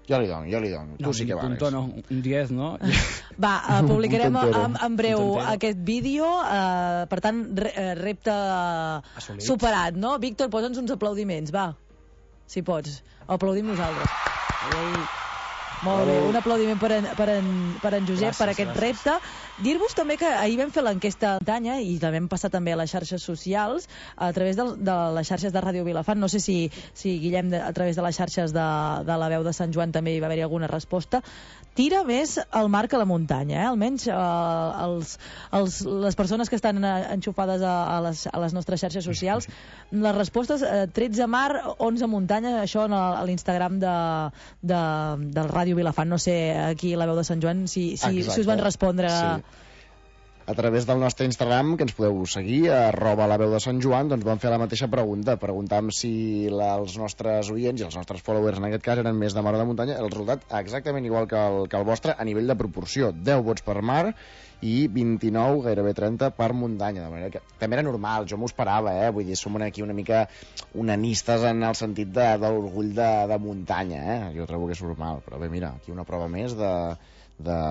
Speaker 22: Jo li dono, jo li dono. Tu
Speaker 20: no,
Speaker 22: sí que
Speaker 20: un
Speaker 22: vales.
Speaker 20: puntó no, un diez, no?
Speaker 1: Va, uh, publicarem
Speaker 22: Un tontero.
Speaker 1: en, en breu
Speaker 22: Un tontero.
Speaker 1: aquest vídeo, uh, per tant, re, uh, repte
Speaker 20: Assolit.
Speaker 1: superat, no? Víctor, posa'ns uns aplaudiments, va, si pots. O aplaudim nosaltres. Ei. Molt bé, un aplaudiment per en, per en, per en Josep,
Speaker 20: Gràcies,
Speaker 1: per aquest
Speaker 20: gràcies.
Speaker 1: repte. Dir-vos també que ahir vam fer l'enquesta muntanya i també hem passat també a les xarxes socials a través de, de les xarxes de Ràdio Vilafant. No sé si, si Guillem, de, a través de les xarxes de, de la veu de Sant Joan també hi va haver-hi alguna resposta. Tira més el mar que la muntanya, eh? Almenys eh, els, els, les persones que estan enxufades a, a, les, a les nostres xarxes socials, les respostes, eh, tretze mar, onze muntanya, això en el- a l'Instagram de, de, del Ràdio Vilafant. No sé aquí a la veu de Sant Joan si, si, si us van respondre.
Speaker 22: Sí. A través del nostre Instagram, que ens podeu seguir, arroba la veu de Sant Joan, doncs vam fer la mateixa pregunta. Preguntàvem si la, els nostres oients i els nostres followers, en aquest cas, eren més de mar o de muntanya. El resultat exactament igual que el, que el vostre a nivell de proporció. deu vots per mar i vint-i-nou, gairebé trenta, per muntanya. De manera que també era normal, jo m'ho esperava, eh? Vull dir, som aquí una mica unanistes en el sentit de, de l'orgull de, de muntanya, eh? Jo trobo que és normal, però bé, mira, aquí una prova més de... de...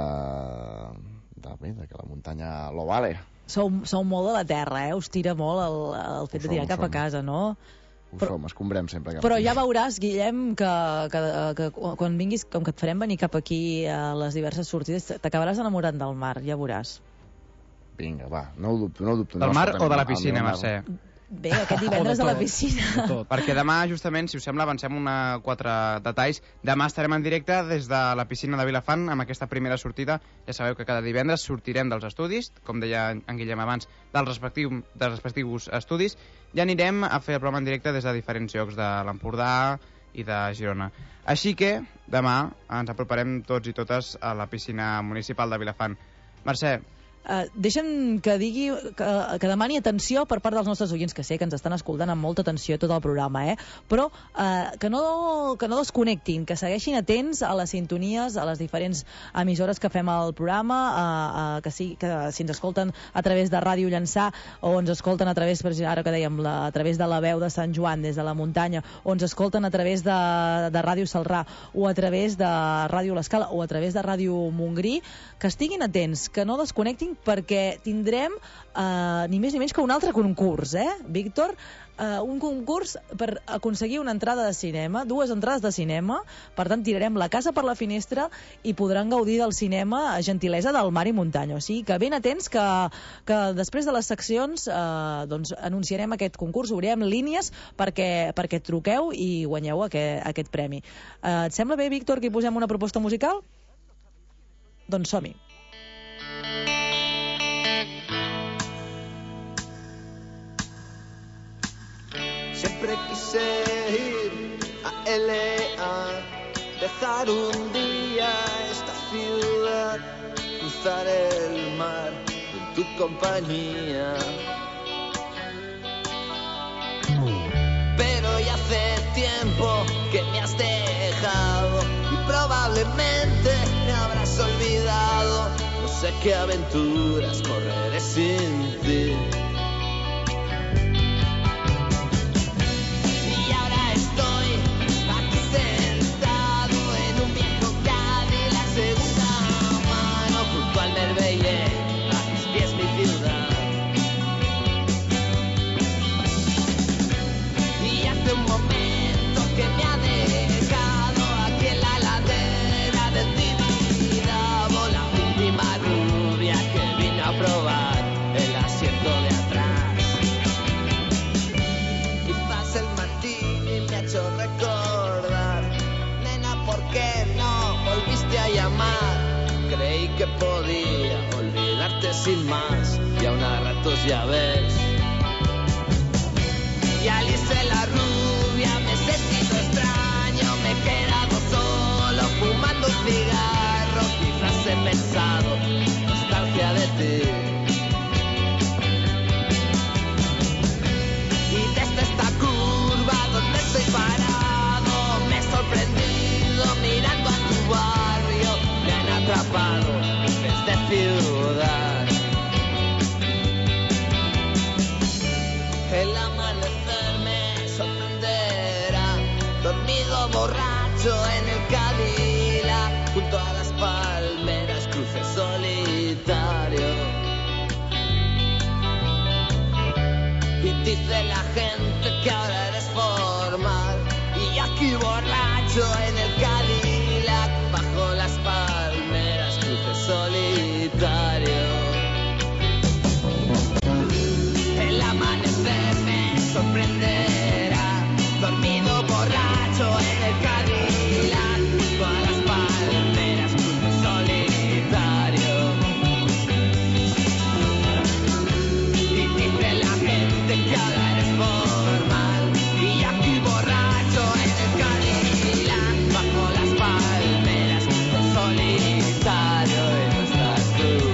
Speaker 22: de, bé, de que la muntanya lo vale.
Speaker 1: Sou, sou molt de la terra, eh? Us tira molt el, el fet de
Speaker 22: som,
Speaker 1: tirar cap
Speaker 22: ho
Speaker 1: a
Speaker 22: som.
Speaker 1: casa, no?
Speaker 22: Ho
Speaker 1: Però-
Speaker 22: som, escombrem sempre cap
Speaker 1: Però
Speaker 22: aquí.
Speaker 1: ja veuràs, Guillem, que, que, que quan vinguis, com que et farem venir cap aquí a les diverses sortides, t'acabaràs enamorant del mar, ja veuràs.
Speaker 22: Vinga, va, no ho dubto, no ho dubto.
Speaker 19: Del
Speaker 22: No,
Speaker 19: mar
Speaker 22: escolta'm,
Speaker 19: o de la
Speaker 22: el
Speaker 19: piscina,
Speaker 22: meu mar-
Speaker 19: Mercè?
Speaker 1: Bé, aquest divendres
Speaker 19: O de
Speaker 1: a la
Speaker 19: tot,
Speaker 1: piscina.
Speaker 19: de tot. Perquè demà, justament, si us sembla, avancem una, quatre detalls. Demà estarem en directe des de la piscina de Vilafant amb aquesta primera sortida. Ja sabeu que cada divendres sortirem dels estudis, com deia en Guillem abans, dels, respectiu, dels respectius estudis, i anirem a fer el programa en directe des de diferents llocs de l'Empordà i de Girona. Així que demà ens aproparem tots i totes a la piscina municipal de Vilafant. Mercè,
Speaker 1: Uh, deixa'm que digui que, que demani atenció per part dels nostres oients, que sé que ens estan escoltant amb molta atenció tot el programa, eh? Però uh, que, no, que no desconnectin, que segueixin atents a les sintonies, a les diferents emissores que fem al programa, uh, uh, que, sí, que si ens escolten a través de Ràdio Llançà o ens escolten a través, per ara que dèiem, la, a través de la veu de Sant Joan des de la muntanya, o ens escolten a través de, de Ràdio Salrà o a través de Ràdio L'Escala o a través de Ràdio Montgrí, que estiguin atents, que no desconnectin, perquè tindrem uh, ni més ni menys que un altre concurs, eh, Víctor? Uh, un concurs per aconseguir una entrada de cinema, dues entrades de cinema, per tant tirarem la casa per la finestra i podran gaudir del cinema a gentilesa del mar i muntanya. O sigui que ben atents que, que després de les seccions uh, doncs anunciarem aquest concurs, obrirem línies perquè, perquè truqueu i guanyeu aquest, aquest premi. Uh, et sembla bé, Víctor, que hi posem una proposta musical? Doncs som-hi.
Speaker 15: Siempre quise ir a L A, dejar un día esta ciudad, cruzar el mar en tu compañía. Pero ya hace tiempo que me has dejado y probablemente me habrás olvidado. No sé qué aventuras correré sin ti. Y ahora estoy aquí sentado en un viejo Cadillac segunda mano junto al Marbella, a mis pies mi ciudad. Y hace un momento que me ha dejado aquí en la ladera del Tibidabo la última rubia que vino a probar el asiento de atrás. Quizás el martini me ha hecho recordar, nena, ¿por qué no volviste a llamar? Creí que podía olvidarte sin más y aún a ratos ya ves. Y al irse la rubia me he sentido extraño, me he quedado solo fumando un cigarro. Quizás he pensado, nostalgia de ti. Y desde esta curva donde estoy parado me he sorprendido mirando a tu barrio. Me han atrapado desde ciudad. El amanecer me sorprenderá, dormido borracho borracho en el Cadillac, junto a las palmeras, cruce solitario. Y dice la gente que ahora eres formal, y aquí borracho en el Cadillac, bajo las palmeras, cruce solitario. El amanecer me sorprenderá, dormido borracho en el Cadillac, junto a las palmeras, cruce solitario. Y dice la gente que ahora eres formal, y aquí borracho en el Cadillac, bajo las palmeras, cruce solitario. Y no estás tú.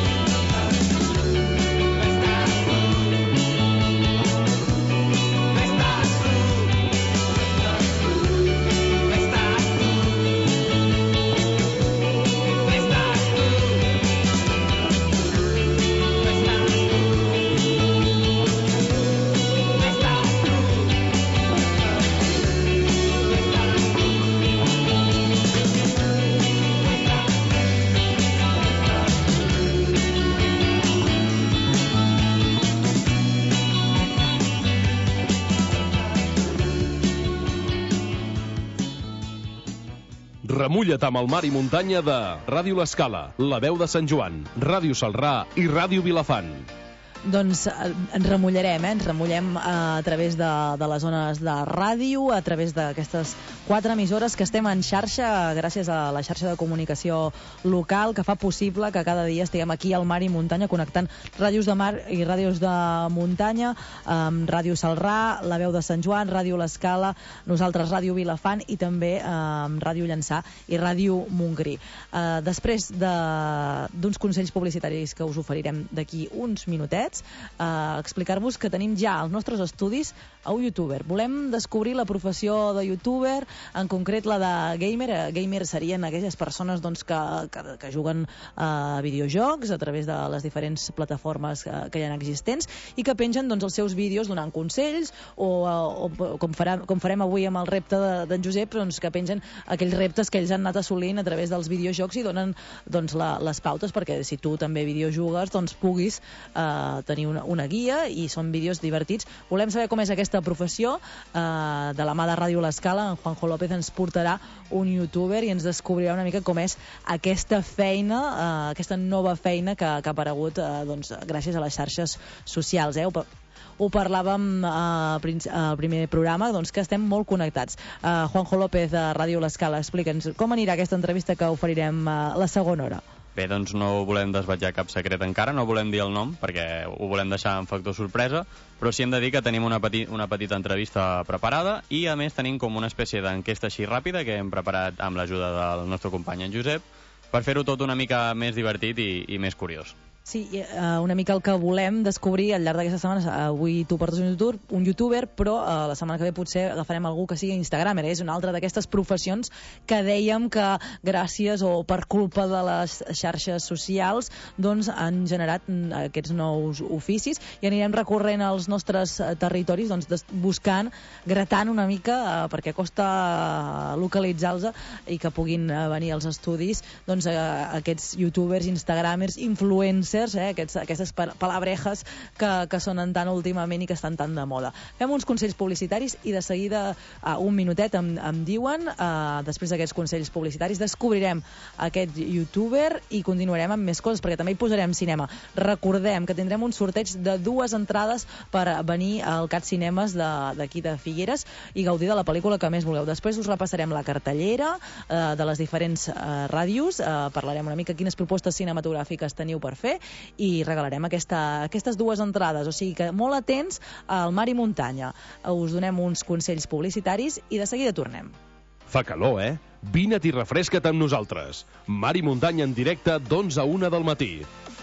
Speaker 8: Remulla't amb el mar i muntanya de Ràdio L'Escala, La Veu de Sant Joan, Ràdio Salrà i Ràdio Vilafant.
Speaker 1: Doncs eh, ens remullarem, eh? ens remullem eh, a través de, de les zones de ràdio, a través d'aquestes quatre emissores que estem en xarxa, gràcies a la xarxa de comunicació local, que fa possible que cada dia estiguem aquí al mar i muntanya, connectant ràdios de mar i ràdios de muntanya, amb Ràdio Salrà, La Veu de Sant Joan, Ràdio L'Escala, nosaltres Ràdio Vilafant i també amb Ràdio Llançà i Ràdio Montgrí. Eh, després d'uns de, consells publicitaris que us oferirem d'aquí uns minutets, Uh, explicar-vos que tenim ja als nostres estudis a un youtuber. Volem descobrir la professió de youtuber, en concret la de gamer. Uh, gamer serien aquelles persones doncs, que, que, que juguen a uh, videojocs a través de les diferents plataformes uh, que hi ha existents i que pengen doncs, els seus vídeos donant consells o, uh, o com, farà, com farem avui amb el repte d'en de Josep, doncs, que pengen aquells reptes que ells han anat assolint a través dels videojocs i donen doncs, la, les pautes perquè si tu també videojugues doncs, puguis uh, tenir una, una guia i són vídeos divertits. Volem saber com és aquesta professió. Eh, de la mà de Ràdio L'Escala, en Juanjo López ens portarà un youtuber i ens descobrirà una mica com és aquesta feina, eh, aquesta nova feina que, que ha aparegut eh, doncs, gràcies a les xarxes socials. Eh? Ho, ho parlàvem eh, al primer programa, doncs, que estem molt connectats. Eh, Juanjo López de Ràdio L'Escala, explica'ns com anirà aquesta entrevista que oferirem eh, la segona hora.
Speaker 4: Bé, doncs no volem desvetjar cap secret encara, no volem dir el nom perquè ho volem deixar en factor sorpresa, però sí hem de dir que tenim una, petit, una petita entrevista preparada i a més tenim com una espècie d'enquesta així ràpida que hem preparat amb l'ajuda del nostre company en Josep per fer-ho tot una mica més divertit i, i més curiós.
Speaker 1: Sí, uh, una mica el que volem descobrir al llarg d'aquesta setmana. Avui tu portes un youtuber, un youtuber però uh, la setmana que ve potser agafarem algú que sigui instagramer. És una altra d'aquestes professions que dèiem que gràcies o per culpa de les xarxes socials doncs han generat aquests nous oficis i anirem recorrent als nostres territoris doncs, buscant, gratant una mica uh, perquè costa localitzar-los i que puguin uh, venir als estudis doncs, uh, aquests youtubers, instagramers, influencers, Eh, aquests, aquestes palabrejas que, que sonen tan últimament i que estan tan de moda. Fem uns consells publicitaris i de seguida uh, un minutet em, em diuen uh, després d'aquests consells publicitaris descobrirem aquest youtuber i continuarem amb més coses perquè també hi posarem cinema. Recordem que tindrem un sorteig de dues entrades per venir al Cat Cinemes d'aquí de, de Figueres i gaudir de la pel·lícula que més voleu. Després us repassarem la cartellera uh, de les diferents uh, ràdios, uh, parlarem una mica quines propostes cinematogràfiques teniu per fer i regalarem aquesta, aquestes dues entrades, o sigui que molt atents al mar i muntanya. Us donem uns consells publicitaris i de seguida tornem.
Speaker 8: Fa calor, eh? Vine't i refresca't amb nosaltres. Mar i muntanya en directe d'onze a una del matí.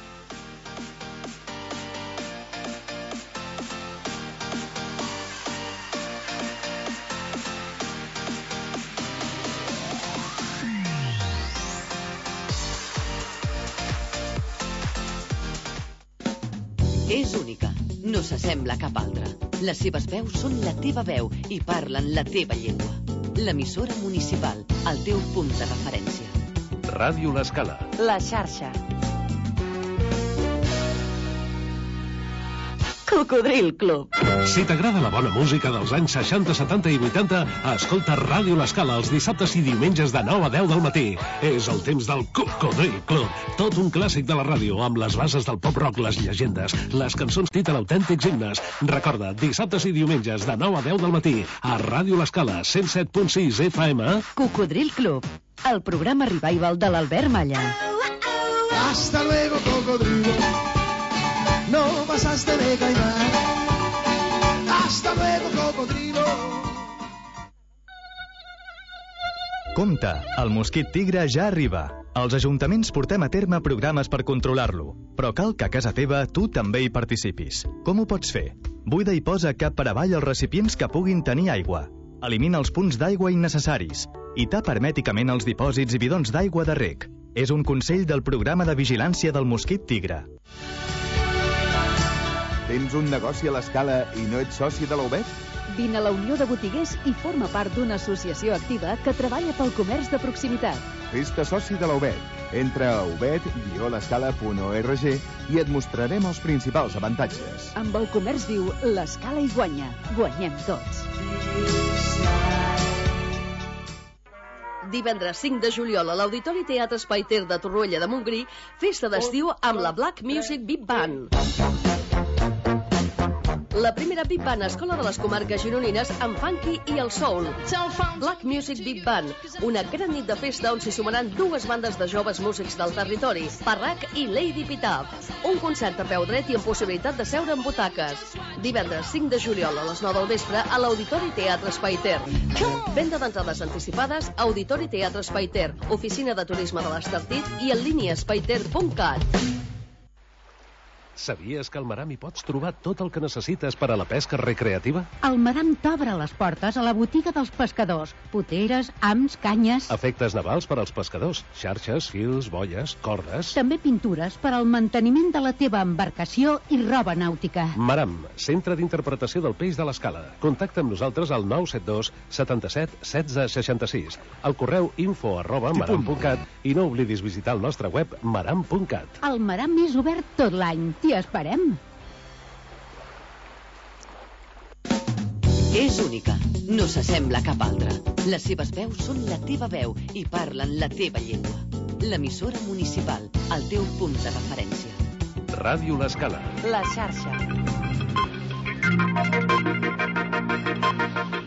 Speaker 16: És única, no s'assembla a cap altra. Les seves veus són la teva veu i parlen la teva llengua.
Speaker 5: l'emissora municipal, el teu punt de referència.
Speaker 8: Ràdio L'Escala.
Speaker 1: La xarxa.
Speaker 16: Cocodril Club.
Speaker 8: Si t'agrada la bona música dels anys seixanta, setanta i vuitanta, escolta Ràdio L'Escala els dissabtes i diumenges de nou a deu del matí. És el temps del Cocodril Club. Tot un clàssic de la ràdio, amb les bases del pop-rock, les llegendes, les cançons títol autèntics himnes. Recorda, dissabtes i diumenges de nou a deu del matí, a Ràdio L'Escala, cent set punt sis F M.
Speaker 9: Cocodril Club, el programa revival de l'Albert Malla.
Speaker 10: Hasta luego, cocodrilo. No pasaste de caimán. Hasta luego, cocodrilo.
Speaker 7: Compte, el mosquit tigre ja arriba. Els ajuntaments portem a terme programes per controlar-lo, però cal que a casa teva tu també hi participis. Com ho pots fer? Buida i posa cap per avall els recipients que puguin tenir aigua. Elimina els punts d'aigua innecessaris i tapa hermèticament els dipòsits i bidons d'aigua de reg. És un consell del programa de vigilància del mosquit tigre.
Speaker 6: Tens un negoci a l'Escala i no ets soci de la U B E T?
Speaker 23: Vine a la Unió de Botiguers i forma part d'una associació activa que treballa pel comerç de proximitat.
Speaker 6: Fes-te soci de la U B E T. Entra a ubet guió l'escala punt org i et mostrarem els principals avantatges.
Speaker 23: Amb el comerç viu, l'Escala hi guanya. Guanyem tots.
Speaker 16: Divendres cinc de juliol a l'Auditori Teatre Espai Ter de Torroella de Montgrí, festa d'estiu amb la Black Music Big Band. La primera Big Band a Escola de les Comarques Gironines amb funky i el soul. Black Music Big Band, una gran nit de festa on s'hi sumaran dues bandes de joves músics del territori, Parrac i Lady Pitaf. Un concert a peu dret i amb possibilitat de seure en butaques. Divendres cinc de juliol a les nou del vespre a l'Auditori Teatre Espai Ter. Venda d'entrades anticipades, Auditori Teatre Espai Ter, Oficina de Turisme de l'Estartit i en línia espaiter punt cat.
Speaker 8: Sabies que al Maram hi pots trobar tot el que necessites per a la pesca recreativa?
Speaker 9: El Maram t'obre les portes a la botiga dels pescadors. Poteres, hams, canyes...
Speaker 8: Efectes navals per als pescadors. Xarxes, fils, boies, cordes...
Speaker 9: També pintures per al manteniment de la teva embarcació i roba nàutica.
Speaker 8: Maram, centre d'interpretació del peix de l'Escala. Contacta amb nosaltres al nou set dos setanta-set setze seixanta-sis. Al correu info arroba maram punt cat i no oblidis visitar el nostre web maram punt cat.
Speaker 9: El Maram és obert tot l'any. T'hi esperem.
Speaker 5: És única, no s'assembla a cap altra. Les seves veus són la teva veu i parlen la teva llengua. L'emissora municipal, el teu punt de referència.
Speaker 8: Ràdio L'Escala.
Speaker 1: La xarxa.